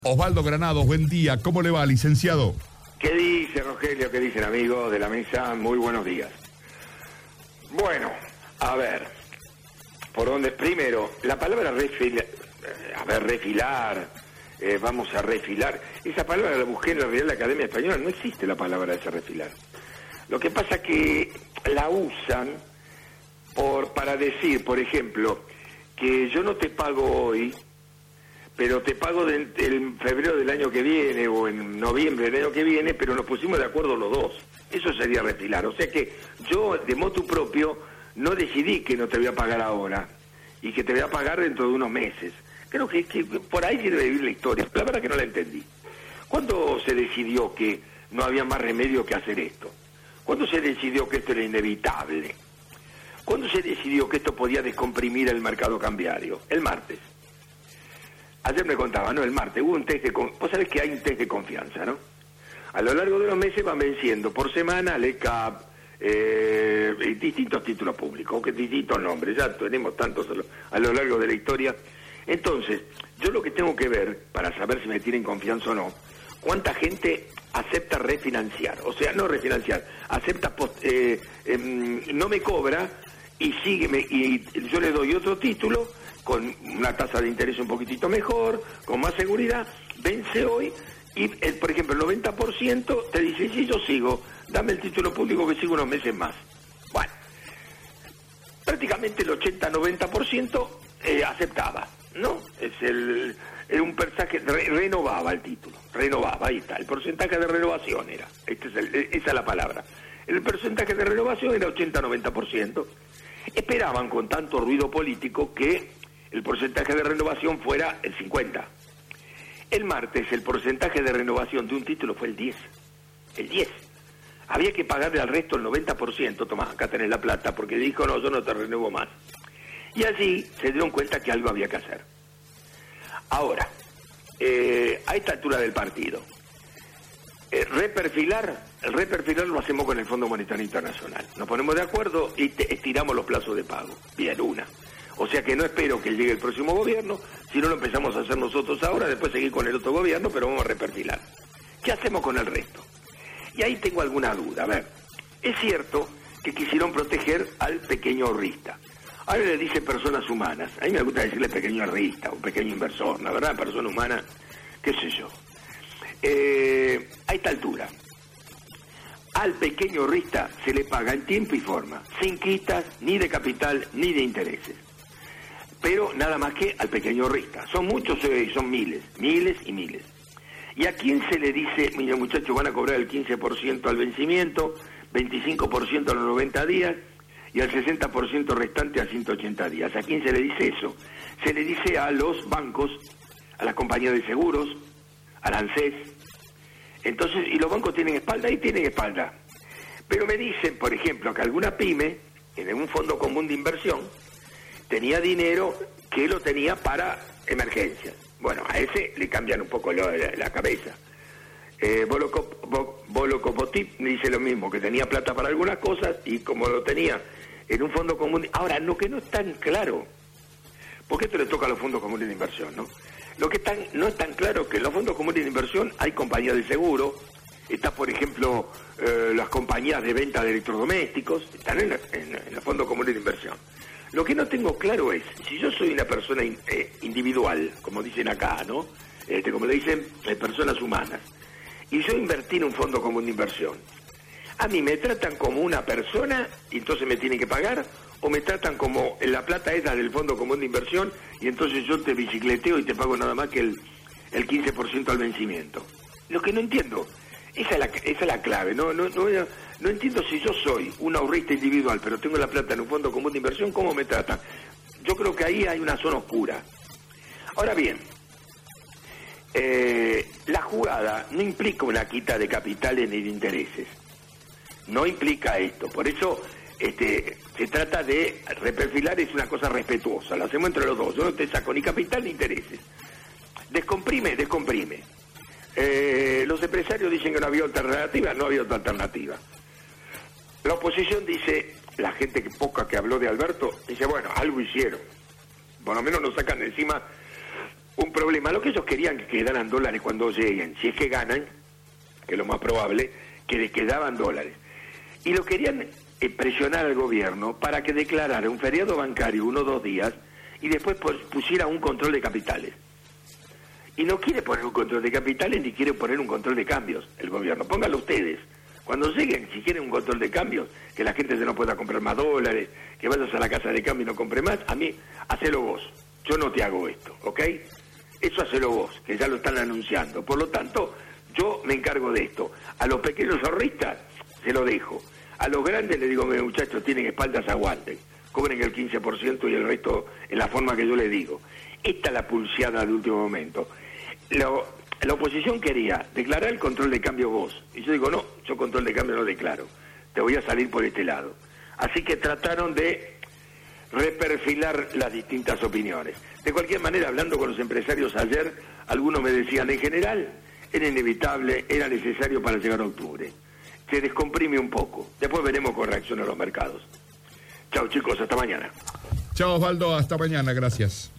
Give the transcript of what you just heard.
Osvaldo Granados, buen día. ¿Cómo le va, licenciado? ¿Qué dice, Rogelio? ¿Qué dicen, amigos de la mesa? Muy buenos días. Bueno, a ver, por dónde. Primero, la palabra refilar, vamos a refilar. Esa palabra la busqué en la Real Academia Española, no existe la palabra esa refilar. Lo que pasa es que la usan para decir, por ejemplo, que yo no te pago hoy, pero te pago en febrero del año que viene o en noviembre del año que viene, pero nos pusimos de acuerdo los dos. Eso sería refilar. O sea que yo, de motu propio, no decidí que no te voy a pagar ahora y que te voy a pagar dentro de unos meses. Creo que por ahí debe vivir la historia. La verdad que no la entendí. ¿Cuándo se decidió que no había más remedio que hacer esto? ¿Cuándo se decidió que esto era inevitable? ¿Cuándo se decidió que esto podía descomprimir el mercado cambiario? El martes. Ayer me contaba, ¿no? El martes hubo un test de... Vos sabés que hay un test de confianza, ¿no? A lo largo de los meses van venciendo por semana el ECAP, distintos títulos públicos, que distintos nombres, ya tenemos tantos a lo largo de la historia. Entonces, yo lo que tengo que ver, para saber si me tienen confianza o no, cuánta gente acepta refinanciar, o sea, no refinanciar, acepta, no me cobra y sígueme, y yo le doy otro título con una tasa de interés un poquitito mejor, con más seguridad, vence hoy y, por ejemplo, el 90% te dice, sí, yo sigo, dame el título público que sigo unos meses más. Bueno, prácticamente el 80-90% aceptaba, ¿no? Era un porcentaje, renovaba el título, renovaba, ahí está, el porcentaje de renovación era, esa es la palabra. El porcentaje de renovación era 80-90%. Esperaban con tanto ruido político que el porcentaje de renovación fuera el 50%. El martes el porcentaje de renovación de un título fue el 10%. El 10%. Había que pagarle al resto el 90%. Tomás, acá tenés la plata, porque dijo, no, yo no te renuevo más. Y así se dieron cuenta que algo había que hacer. Ahora, a esta altura del partido, el reperfilar lo hacemos con el Fondo Monetario Internacional. Nos ponemos de acuerdo y estiramos los plazos de pago. Bien, una. O sea que no espero que llegue el próximo gobierno, si no lo empezamos a hacer nosotros ahora, después seguir con el otro gobierno, pero vamos a reperfilar. ¿Qué hacemos con el resto? Y ahí tengo alguna duda. A ver, es cierto que quisieron proteger al pequeño ahorrista. Ahora le dicen personas humanas. A mí me gusta decirle pequeño ahorrista o pequeño inversor. La verdad, persona humana, qué sé yo. A esta altura, al pequeño ahorrista se le paga en tiempo y forma, sin quitas ni de capital ni de intereses. Pero nada más que al pequeño ahorrista. Son muchos, son miles y miles. ¿Y a quién se le dice, mira muchachos, van a cobrar el 15% al vencimiento, 25% a los 90 días y al 60% restante a 180 días? ¿A quién se le dice eso? Se le dice a los bancos, a las compañías de seguros, al ANSES. Entonces, y los bancos tienen espalda y tienen espalda. Pero me dicen, por ejemplo, que alguna pyme, en un fondo común de inversión, tenía dinero que lo tenía para emergencias. Bueno, a ese le cambian un poco la cabeza. Volocopotip me dice lo mismo, que tenía plata para algunas cosas y como lo tenía en un fondo común... Ahora, lo que no es tan claro, porque esto le toca a los fondos comunes de inversión, ¿no? Lo que no es tan claro que en los fondos comunes de inversión hay compañías de seguro, está por ejemplo las compañías de venta de electrodomésticos, están en los fondos comunes de inversión. Lo que no tengo claro es, si yo soy una persona individual, como dicen acá, ¿no? Como le dicen, personas humanas, y yo invertí en un fondo común de inversión, ¿a mí me tratan como una persona y entonces me tienen que pagar? ¿O me tratan como la plata es la del fondo común de inversión y entonces yo te bicicleteo y te pago nada más que el 15% al vencimiento? Lo que no entiendo, esa es la clave, no entiendo si yo soy un ahorrista individual, pero tengo la plata en un fondo común de inversión, ¿cómo me tratan? Yo creo que ahí hay una zona oscura. Ahora bien, la jugada no implica una quita de capitales ni de intereses. No implica esto. Por eso se trata de reperfilar, es una cosa respetuosa. Lo hacemos entre los dos. Yo no te saco ni capital ni intereses. Descomprime. Los empresarios dicen que no había alternativa, no había otra alternativa. La oposición dice, la gente poca que habló de Alberto, dice, bueno, algo hicieron. Por lo menos nos sacan de encima un problema. Lo que ellos querían que quedaran dólares cuando lleguen, si es que ganan, que es lo más probable, que les quedaban dólares. Y lo querían presionar al gobierno para que declarara un feriado bancario 1 o 2 días y después pusiera un control de capitales. Y no quiere poner un control de capitales ni quiere poner un control de cambios el gobierno. Pónganlo ustedes. Cuando lleguen, si quieren un control de cambios, que la gente se no pueda comprar más dólares, que vayas a la casa de cambio y no compre más, a mí, hacelo vos. Yo no te hago esto, ¿ok? Eso hacelo vos, que ya lo están anunciando. Por lo tanto, yo me encargo de esto. A los pequeños ahorristas se lo dejo. A los grandes les digo, muchachos, tienen espaldas, aguanten. Cobren el 15% y el resto en la forma que yo les digo. Esta es la pulseada de último momento. La oposición quería declarar el control de cambio vos. Y yo digo, no, yo control de cambio no declaro. Te voy a salir por este lado. Así que trataron de reperfilar las distintas opiniones. De cualquier manera, hablando con los empresarios ayer, algunos me decían, en general, era inevitable, era necesario para llegar a octubre. Se descomprime un poco. Después veremos cómo reaccionan los mercados. Chao, chicos, hasta mañana. Chao, Osvaldo, hasta mañana, gracias.